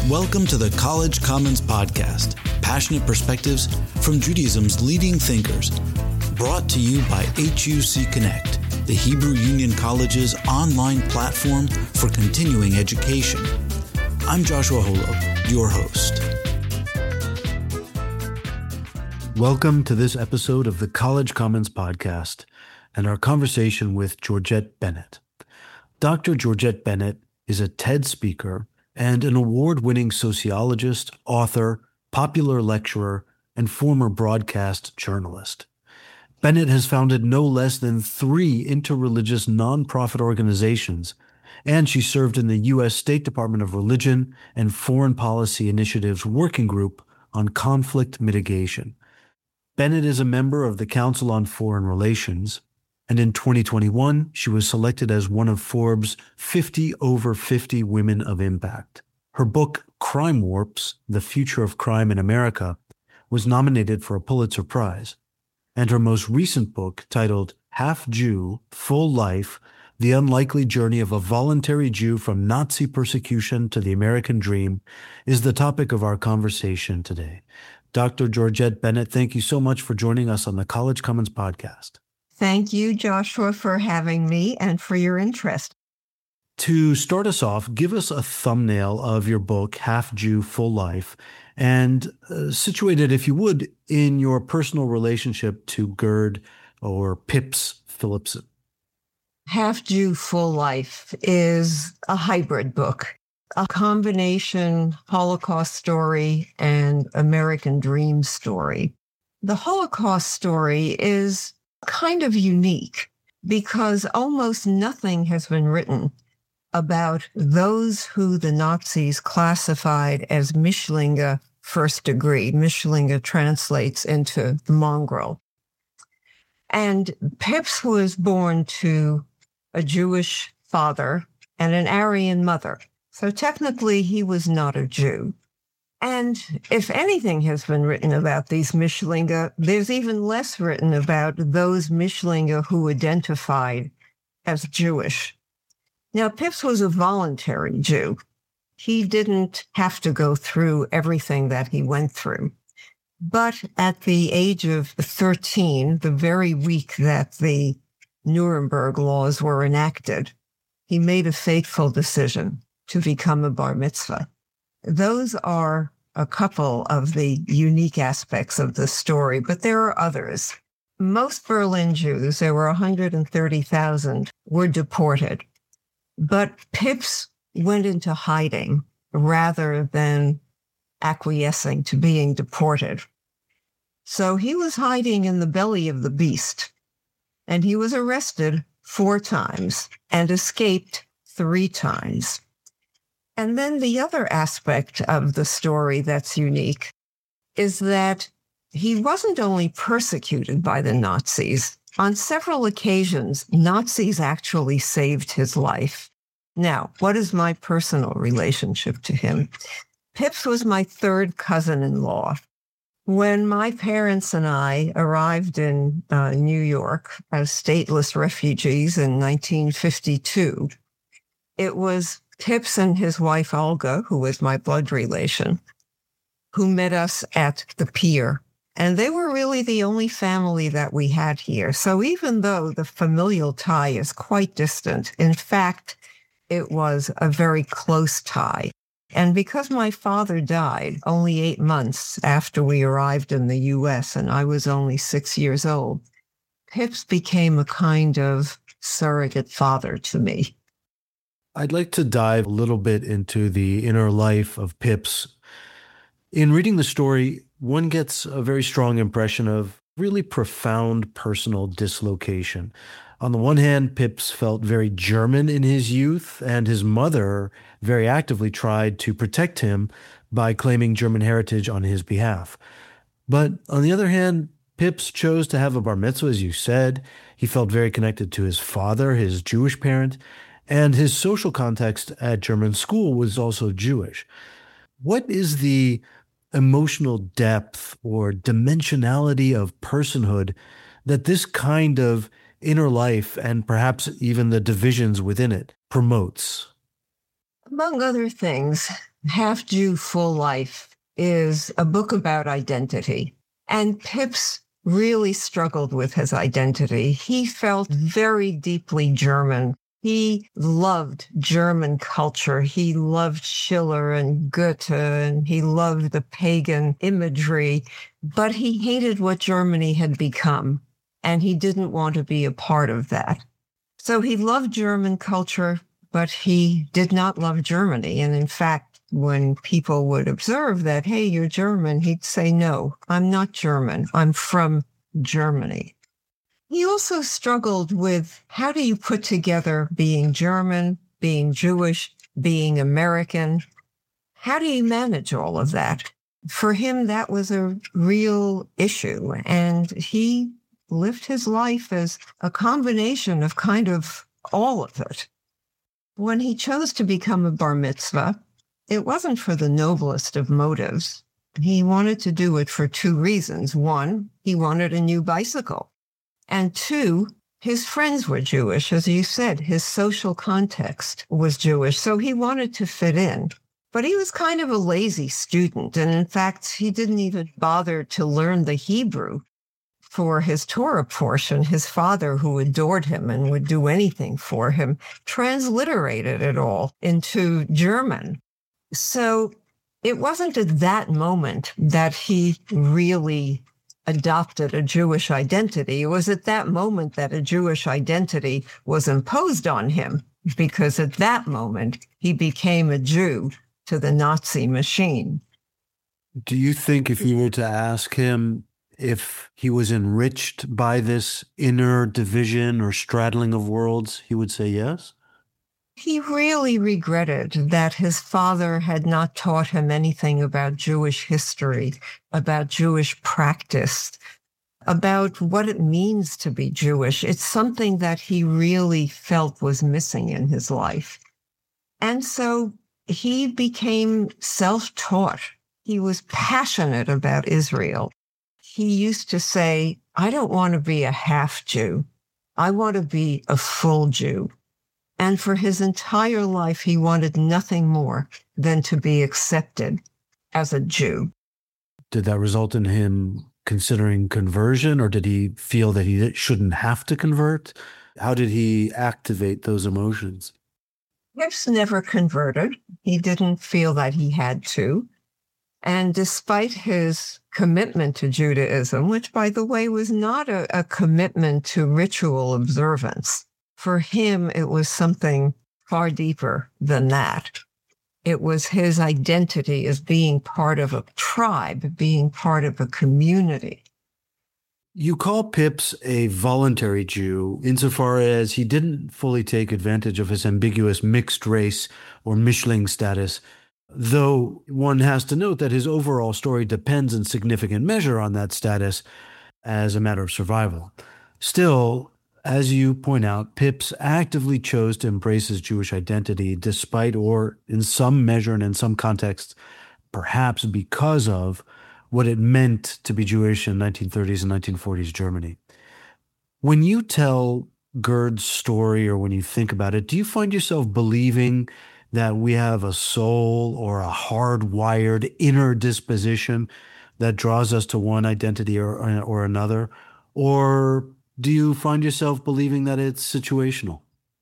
Welcome to the College Commons Podcast, passionate perspectives from Judaism's leading thinkers, brought to you by HUC Connect, the Hebrew Union College's online platform for continuing education. I'm Joshua Holub, your host. Welcome to this episode of the College Commons Podcast and our conversation with Georgette Bennett. Dr. Georgette Bennett is a TED speaker and an award-winning sociologist, author, popular lecturer, and former broadcast journalist. Bennett has founded no less than 3 interreligious nonprofit organizations, and she served in the U.S. State Department of Religion and Foreign Policy Initiative's Working Group on Conflict Mitigation. Bennett is a member of the Council on Foreign Relations, and in 2021, she was selected as one of Forbes' 50 over 50 Women of Impact. Her book, Crime Warps: The Future of Crime in America, was nominated for a Pulitzer Prize. And her most recent book, titled Half Jew, Full Life: The Unlikely Journey of a Voluntary Jew from Nazi Persecution to the American Dream, is the topic of our conversation today. Dr. Georgette Bennett, thank you so much for joining us on the College Commons Podcast. Thank you, Joshua, for having me and for your interest. To start us off, give us a thumbnail of your book, Half Jew, Full Life, and situate it, if you would, in your personal relationship to Gerd or Pips Phillipson. Half Jew, Full Life is a hybrid book, a combination Holocaust story and American dream story. The Holocaust story is kind of unique because almost nothing has been written about those who the Nazis classified as Mischlinge first degree. Mischlinge translates into the mongrel. And Pips was born to a Jewish father and an Aryan mother. So technically, he was not a Jew. And if anything has been written about these Mischlinge, there's even less written about those Mischlinge who identified as Jewish. Now, Pips was a voluntary Jew. He didn't have to go through everything that he went through. But at the age of 13, the very week that the Nuremberg laws were enacted, he made a fateful decision to become a bar mitzvah. Those are a couple of the unique aspects of the story, but there are others. Most Berlin Jews, there were 130,000, were deported. But Pips went into hiding rather than acquiescing to being deported. So he was hiding in the belly of the beast, and he was arrested 4 times and escaped 3 times. And then the other aspect of the story that's unique is that he wasn't only persecuted by the Nazis. On several occasions, Nazis actually saved his life. Now, what is my personal relationship to him? Pips was my 3rd cousin-in-law. When my parents and I arrived in New York as stateless refugees in 1952, it was Pips and his wife, Olga, who was my blood relation, who met us at the pier. And they were really the only family that we had here. So even though the familial tie is quite distant, in fact, it was a very close tie. And because my father died only 8 months after we arrived in the U.S., and I was only 6 years old, Pips became a kind of surrogate father to me. I'd like to dive a little bit into the inner life of Pips. In reading the story, one gets a very strong impression of really profound personal dislocation. On the one hand, Pips felt very German in his youth, and his mother very actively tried to protect him by claiming German heritage on his behalf. But on the other hand, Pips chose to have a bar mitzvah, as you said. He felt very connected to his father, his Jewish parent, and his social context at German school was also Jewish. What is the emotional depth or dimensionality of personhood that this kind of inner life and perhaps even the divisions within it promotes? Among other things, Half Jew, Full Life is a book about identity. And Pipps really struggled with his identity. He felt very deeply German. He loved German culture. He loved Schiller and Goethe, and he loved the pagan imagery, but he hated what Germany had become, and he didn't want to be a part of that. So he loved German culture, but he did not love Germany. And in fact, when people would observe that, hey, you're German, he'd say, no, I'm not German. I'm from Germany. He also struggled with how do you put together being German, being Jewish, being American? How do you manage all of that? For him, that was a real issue. And he lived his life as a combination of kind of all of it. When he chose to become a bar mitzvah, it wasn't for the noblest of motives. He wanted to do it for two reasons. One, he wanted a new bicycle. And two, his friends were Jewish. As you said, his social context was Jewish, so he wanted to fit in. But he was kind of a lazy student, and in fact, he didn't even bother to learn the Hebrew for his Torah portion. His father, who adored him and would do anything for him, transliterated it all into German. So it wasn't at that moment that he really adopted a Jewish identity. It was at that moment that a Jewish identity was imposed on him, because at that moment, he became a Jew to the Nazi machine. Do you think if you were to ask him if he was enriched by this inner division or straddling of worlds, he would say yes? He really regretted that his father had not taught him anything about Jewish history, about Jewish practice, about what it means to be Jewish. It's something that he really felt was missing in his life. And so he became self-taught. He was passionate about Israel. He used to say, I don't want to be a half Jew. I want to be a full Jew. And for his entire life, he wanted nothing more than to be accepted as a Jew. Did that result in him considering conversion, or did he feel that he shouldn't have to convert? How did he activate those emotions? Pipps never converted. He didn't feel that he had to. And despite his commitment to Judaism, which, by the way, was not a commitment to ritual observance, for him, it was something far deeper than that. It was his identity as being part of a tribe, being part of a community. You call Pipps a voluntary Jew insofar as he didn't fully take advantage of his ambiguous mixed race or Mischling status, though one has to note that his overall story depends in significant measure on that status as a matter of survival. Still, as you point out, Pipps actively chose to embrace his Jewish identity despite, or in some measure and in some contexts, perhaps because of what it meant to be Jewish in 1930s and 1940s Germany. When you tell Gerd's story, or when you think about it, do you find yourself believing that we have a soul or a hardwired inner disposition that draws us to one identity or another? Or do you find yourself believing that it's situational?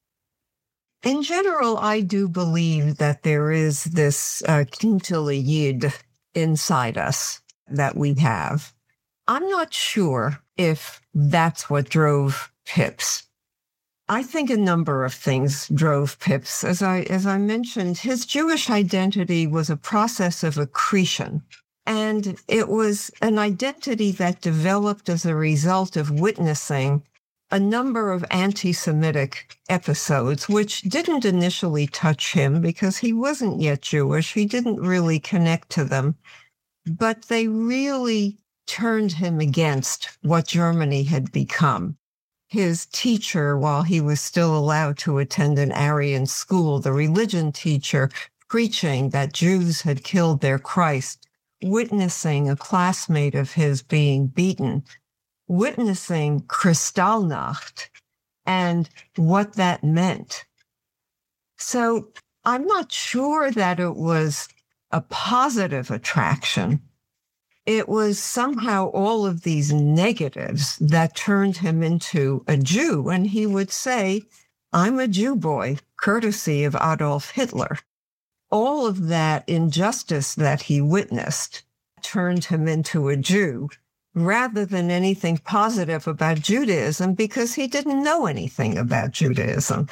In general, I do believe that there is this kindle yid inside us that we have. I'm not sure if that's what drove Pipps. I think a number of things drove Pipps. As I mentioned, his Jewish identity was a process of accretion. And it was an identity that developed as a result of witnessing a number of anti-Semitic episodes, which didn't initially touch him because he wasn't yet Jewish. He didn't really connect to them, but they really turned him against what Germany had become. His teacher, while he was still allowed to attend an Aryan school, the religion teacher, preaching that Jews had killed their Christ, witnessing a classmate of his being beaten, witnessing Kristallnacht and what that meant. So I'm not sure that it was a positive attraction. It was somehow all of these negatives that turned him into a Jew. And he would say, I'm a Jew boy, courtesy of Adolf Hitler. All of that injustice that he witnessed turned him into a Jew rather than anything positive about Judaism because he didn't know anything about Judaism.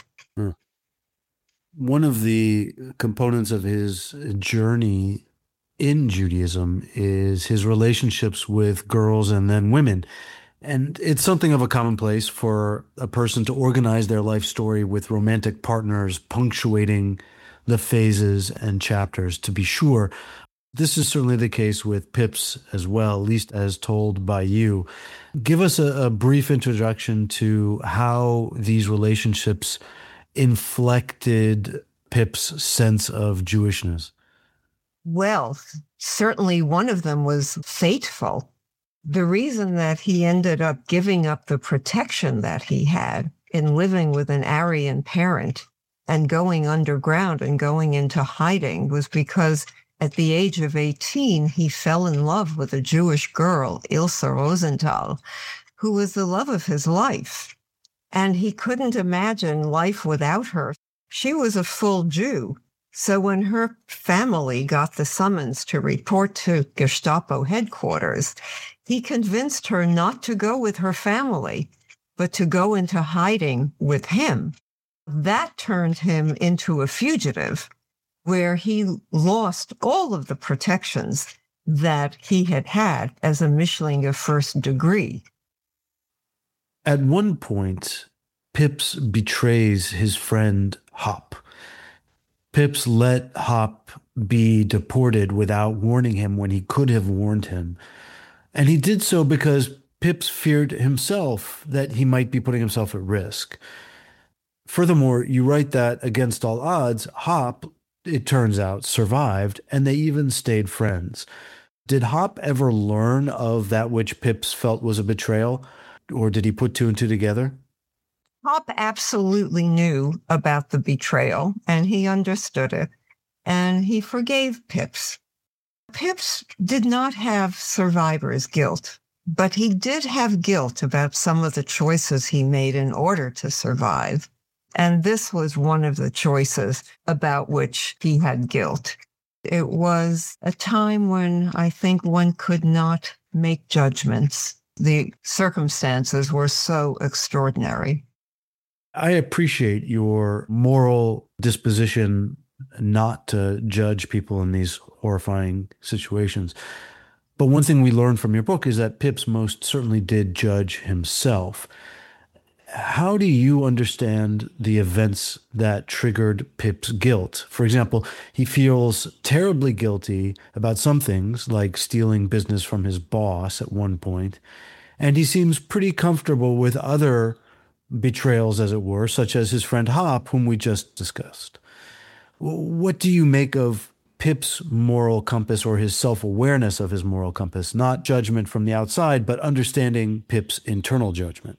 One of the components of his journey in Judaism is his relationships with girls and then women. And it's something of a commonplace for a person to organize their life story with romantic partners punctuating the phases and chapters, to be sure. This is certainly the case with Pip's as well, at least as told by you. Give us a brief introduction to how these relationships inflected Pip's sense of Jewishness. Well, certainly one of them was fateful. The reason that he ended up giving up the protection that he had in living with an Aryan parent and going underground and going into hiding was because at the age of 18, he fell in love with a Jewish girl, Ilse Rosenthal, who was the love of his life. And he couldn't imagine life without her. She was a full Jew. So when her family got the summons to report to Gestapo headquarters, he convinced her not to go with her family, but to go into hiding with him. That turned him into a fugitive, where he lost all of the protections that he had had as a Mischlinge first degree. At one point, Pips betrays his friend Hop. Pips let Hop be deported without warning him when he could have warned him. And he did so because Pips feared himself that he might be putting himself at risk. Furthermore, you write that against all odds, Hop, it turns out, survived, and they even stayed friends. Did Hop ever learn of that which Pips felt was a betrayal, or did he put two and two together? Hop absolutely knew about the betrayal, and he understood it, and he forgave Pips. Pips did not have survivor's guilt, but he did have guilt about some of the choices he made in order to survive. And this was one of the choices about which he had guilt. It was a time when I think one could not make judgments. The circumstances were so extraordinary. I appreciate your moral disposition not to judge people in these horrifying situations. But one thing we learned from your book is that Pips most certainly did judge himself. How do you understand the events that triggered Pip's guilt? For example, he feels terribly guilty about some things, like stealing business from his boss at one point, and he seems pretty comfortable with other betrayals, as it were, such as his friend Hop, whom we just discussed. What do you make of Pip's moral compass, or his self-awareness of his moral compass? Not judgment from the outside, but understanding Pip's internal judgment.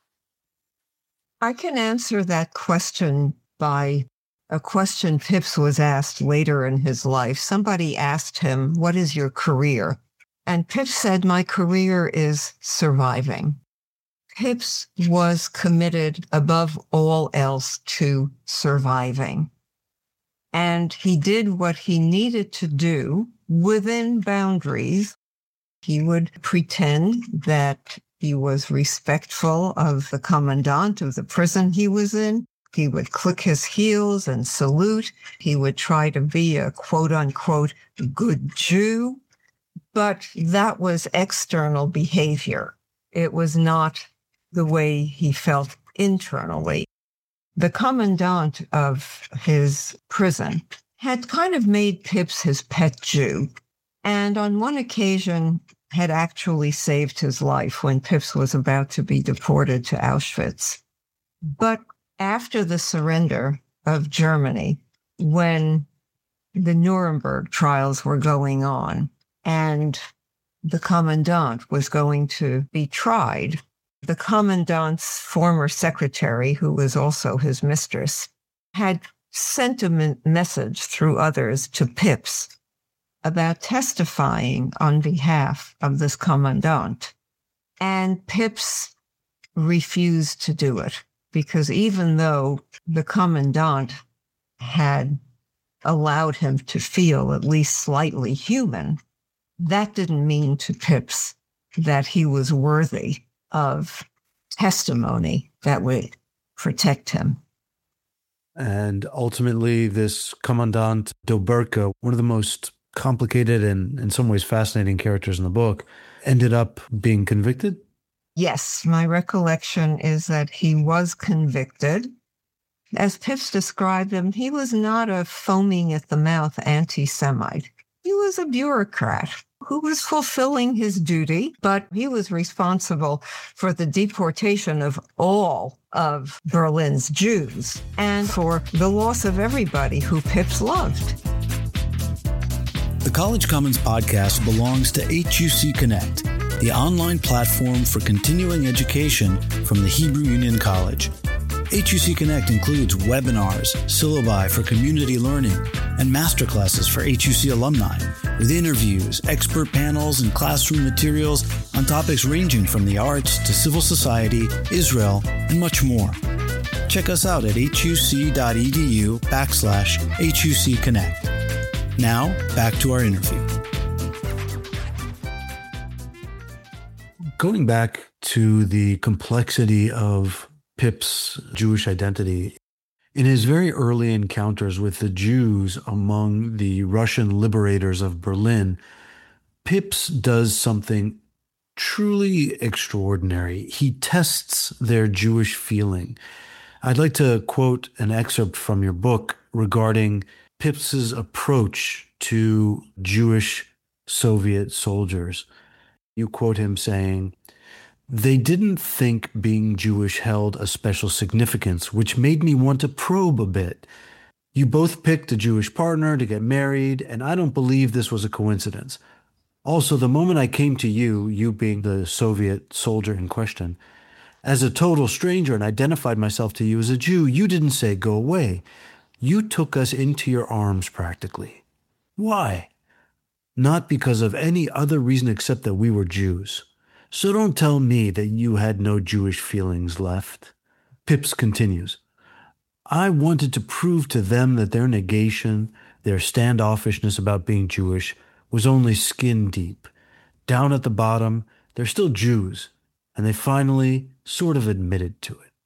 I can answer that question by a question Pips was asked later in his life. Somebody asked him, "What is your career?" And Pips said, "My career is surviving." Pips was committed above all else to surviving. And he did what he needed to do within boundaries. He would pretend that he was respectful of the commandant of the prison he was in. He would click his heels and salute. He would try to be a quote unquote good Jew. But that was external behavior. It was not the way he felt internally. The commandant of his prison had kind of made Pips his pet Jew, and on one occasion had actually saved his life when Pips was about to be deported to Auschwitz. But after the surrender of Germany, when the Nuremberg trials were going on and the commandant was going to be tried, the commandant's former secretary, who was also his mistress, had sent a message through others to Pips about testifying on behalf of this commandant. And Pipps refused to do it because even though the commandant had allowed him to feel at least slightly human, that didn't mean to Pipps that he was worthy of testimony that would protect him. And ultimately, this Commandant Dobberka, one of the most complicated and in some ways fascinating characters in the book, ended up being convicted? Yes, my recollection is that he was convicted. As Pipps described him, he was not a foaming at the mouth anti-Semite. He was a bureaucrat who was fulfilling his duty, but he was responsible for the deportation of all of Berlin's Jews and for the loss of everybody who Pipps loved. The College Commons podcast belongs to HUC Connect, the online platform for continuing education from the Hebrew Union College. HUC Connect includes webinars, syllabi for community learning, and masterclasses for HUC alumni, with interviews, expert panels, and classroom materials on topics ranging from the arts to civil society, Israel, and much more. Check us out at huc.edu/HUC Connect. Now, back to our interview. Going back to the complexity of Pip's Jewish identity, in his very early encounters with the Jews among the Russian liberators of Berlin, Pip's does something truly extraordinary. He tests their Jewish feeling. I'd like to quote an excerpt from your book regarding Pips's approach to Jewish Soviet soldiers. You quote him saying, "They didn't think being Jewish held a special significance, which made me want to probe a bit. You both picked a Jewish partner to get married, and I don't believe this was a coincidence. Also, the moment I came to you, you being the Soviet soldier in question, as a total stranger and identified myself to you as a Jew, you didn't say go away. You took us into your arms practically. Why? Not because of any other reason except that we were Jews. So don't tell me that you had no Jewish feelings left." Pipps continues, "I wanted to prove to them that their negation, their standoffishness about being Jewish, was only skin deep. Down at the bottom, they're still Jews, and they finally sort of admitted to it."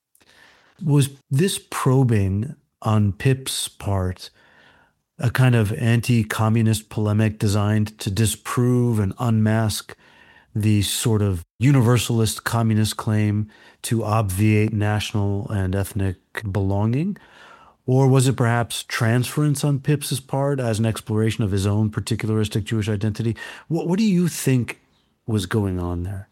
Was this probing on Pip's part a kind of anti-communist polemic designed to disprove and unmask the sort of universalist communist claim to obviate national and ethnic belonging? Or was it perhaps transference on Pips's part as an exploration of his own particularistic Jewish identity? What do you think was going on there?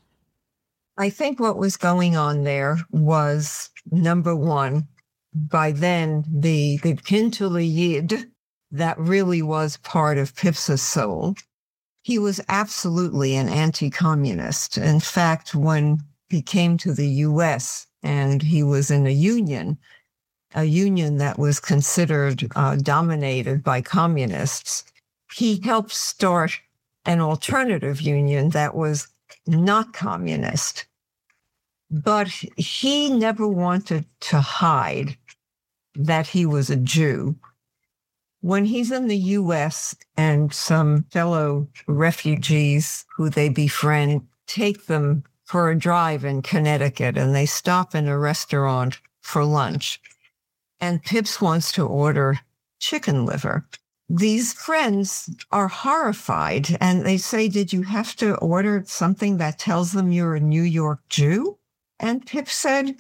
I think what was going on there was, number one, by then, the Kindle Yid that really was part of Pips's soul. He was absolutely an anti-communist. In fact, when he came to the U.S. and he was in a union that was considered dominated by communists, he helped start an alternative union that was not communist. But he never wanted to hide that he was a Jew. When he's in the U.S. and some fellow refugees who they befriend take them for a drive in Connecticut and they stop in a restaurant for lunch, and Pipps wants to order chicken liver. These friends are horrified and they say, "Did you have to order something that tells them you're a New York Jew?" And Pipps said,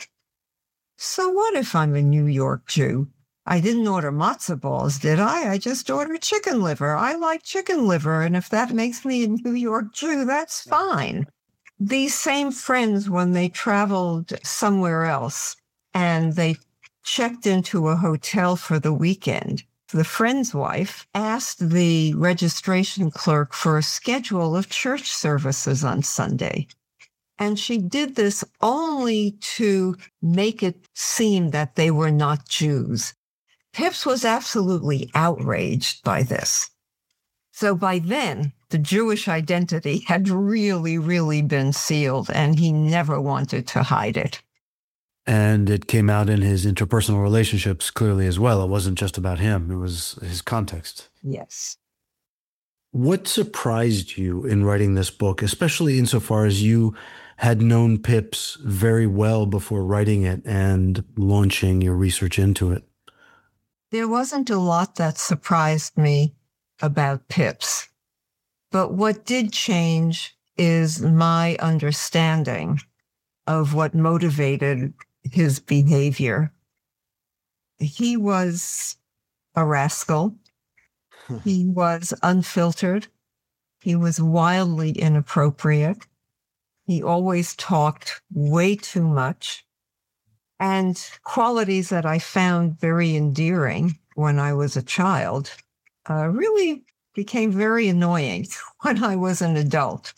"So what if I'm a New York Jew? I didn't order matzo balls, did I? I just ordered chicken liver. I like chicken liver, and if that makes me a New York Jew, that's fine." These same friends, when they traveled somewhere else and they checked into a hotel for the weekend, the friend's wife asked the registration clerk for a schedule of church services on Sunday. And she did this only to make it seem that they were not Jews. Pipps was absolutely outraged by this. So by then, the Jewish identity had really, really been sealed, and he never wanted to hide it. And it came out in his interpersonal relationships clearly as well. It wasn't just about him. It was his context. Yes. What surprised you in writing this book, especially insofar as you had known Pipes very well before writing it and launching your research into it? There wasn't a lot that surprised me about Pipes, but what did change is my understanding of what motivated his behavior. He was a rascal. He was unfiltered. He was wildly inappropriate. He always talked way too much. And qualities that I found very endearing when I was a child really became very annoying when I was an adult.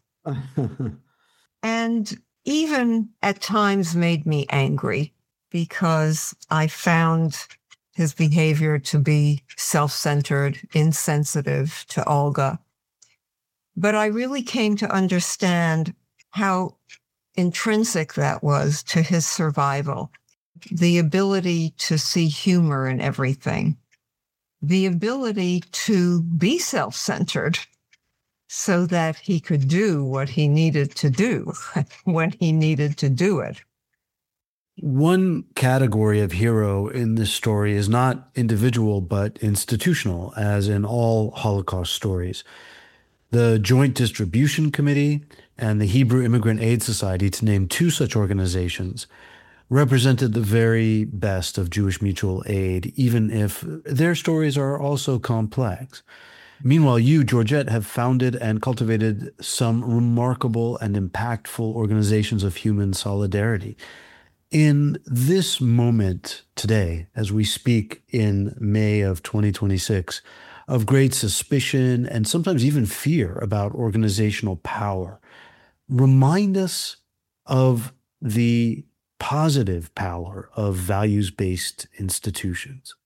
And even at times made me angry because I found his behavior to be self-centered, insensitive to Olga. But I really came to understand how intrinsic that was to his survival. The ability to see humor in everything, the ability to be self-centered so that he could do what he needed to do when he needed to do it. One category of hero in this story is not individual, but institutional, as in all Holocaust stories. The Joint Distribution Committee and the Hebrew Immigrant Aid Society, to name two such organizations, represented the very best of Jewish mutual aid, even if their stories are also complex. Meanwhile, you, Georgette, have founded and cultivated some remarkable and impactful organizations of human solidarity. In this moment today, as we speak in May of 2026, of great suspicion and sometimes even fear about organizational power, remind us of the positive power of values-based institutions.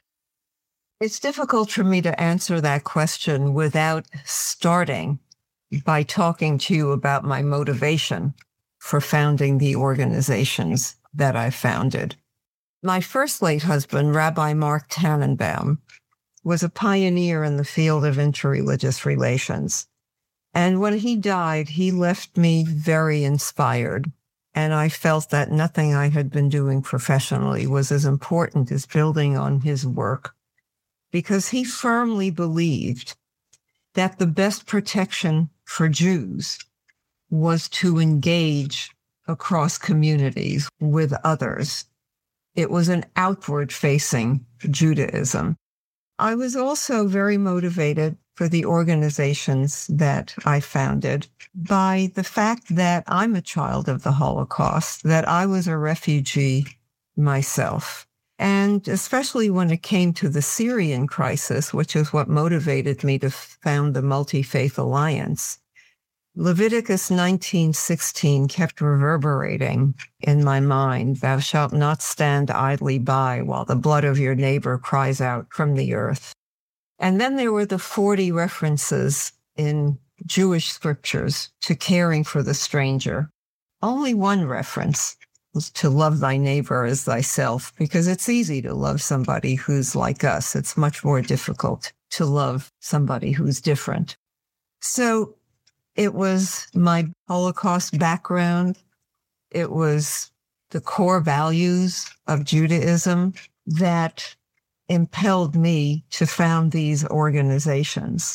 It's difficult for me to answer that question without starting by talking to you about my motivation for founding the organizations that I founded. My first late husband, Rabbi Mark Tannenbaum, was a pioneer in the field of interreligious relations. And when he died, he left me very inspired. And I felt that nothing I had been doing professionally was as important as building on his work, because he firmly believed that the best protection for Jews was to engage across communities with others. It was an outward-facing Judaism. I was also very motivated for the organizations that I founded by the fact that I'm a child of the Holocaust, that I was a refugee myself. And especially when it came to the Syrian crisis, which is what motivated me to found the Multi-Faith Alliance, Leviticus 19:16 kept reverberating in my mind. Thou shalt not stand idly by while the blood of your neighbor cries out from the earth. And then there were the 40 references in Jewish scriptures to caring for the stranger. Only one reference was to love thy neighbor as thyself, because it's easy to love somebody who's like us. It's much more difficult to love somebody who's different. So it was my Holocaust background. It was the core values of Judaism that impelled me to found these organizations.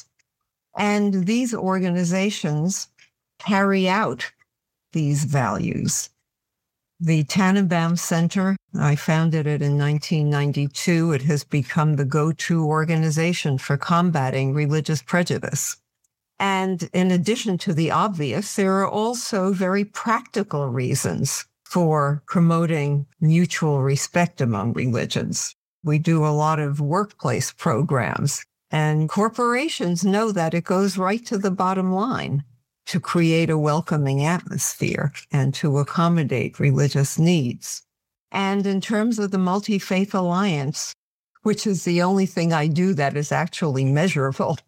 And these organizations carry out these values. The Tannenbaum Center, I founded it in 1992. It has become the go-to organization for combating religious prejudice. And in addition to the obvious, there are also very practical reasons for promoting mutual respect among religions. We do a lot of workplace programs, and corporations know that it goes right to the bottom line to create a welcoming atmosphere and to accommodate religious needs. And in terms of the Multi-Faith Alliance, which is the only thing I do that is actually measurable,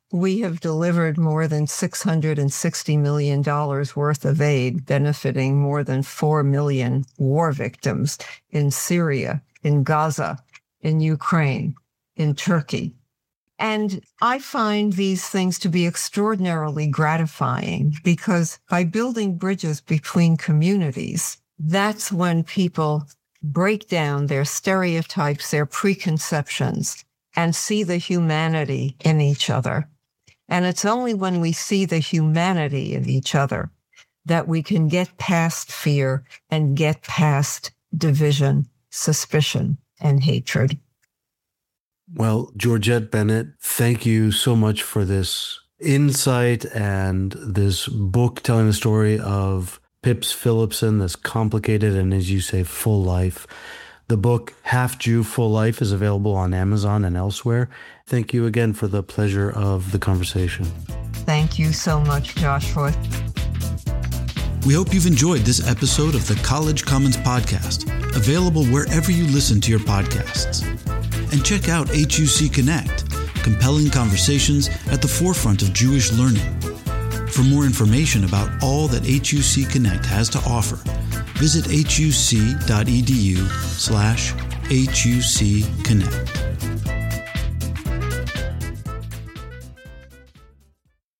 we have delivered more than $660 million worth of aid, benefiting more than 4 million war victims in Syria, in Gaza, in Ukraine, in Turkey. And I find these things to be extraordinarily gratifying because by building bridges between communities, that's when people break down their stereotypes, their preconceptions, and see the humanity in each other. And it's only when we see the humanity in each other that we can get past fear and get past division, suspicion, and hatred. Well, Georgette Bennett, thank you so much for this insight and this book telling the story of Pips Phillipson, this complicated and, as you say, full life. The book Half Jew, Full Life is available on Amazon and elsewhere. Thank you again for the pleasure of the conversation. Thank you so much, Joshua. We hope you've enjoyed this episode of the College Commons Podcast, available wherever you listen to your podcasts. And check out HUC Connect, compelling conversations at the forefront of Jewish learning. For more information about all that HUC Connect has to offer, visit huc.edu/HUC Connect.